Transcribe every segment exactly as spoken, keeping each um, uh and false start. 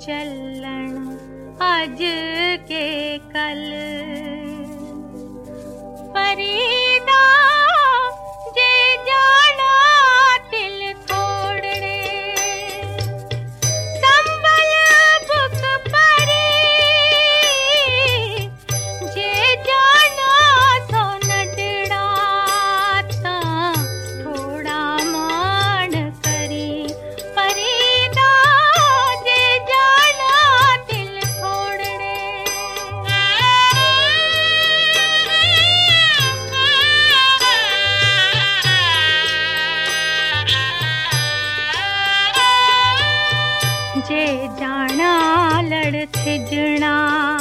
चलन आज के कल फरीदा जे जाना दिल तोड़ने संभल बुक परी जे जाना सो नडड़ा ता थोड़ा मान करी फरीदा जे जाना दिल तोड़ने जे जाना लड़ थिजणा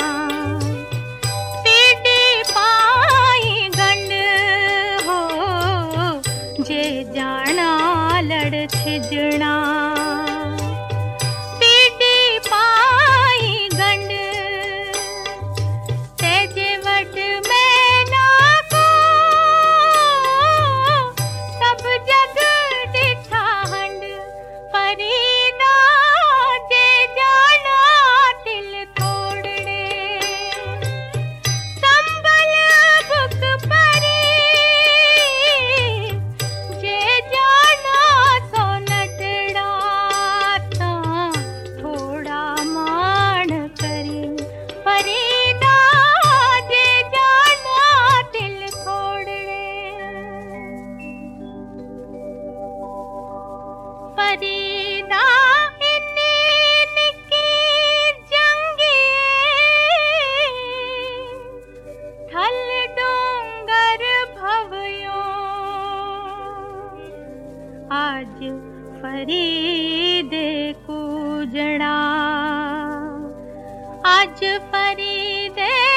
पीड़ी पाई गंड हो जे जाना लड़ थिजणा पीड़ी पाई गंड तेजे वट में ना को सब जग दिठा हंड फरीदा जे जाना दिल तोड़ने संभल बुक परी जे जाना सो नटड़ा ता थोड़ा मान करी फरीदा जे जाना दिल तोड़ने फरीदा इन्नी निकी जंगी थल डोंगर भवयो आज फरीदे कूजणा आज फरीदे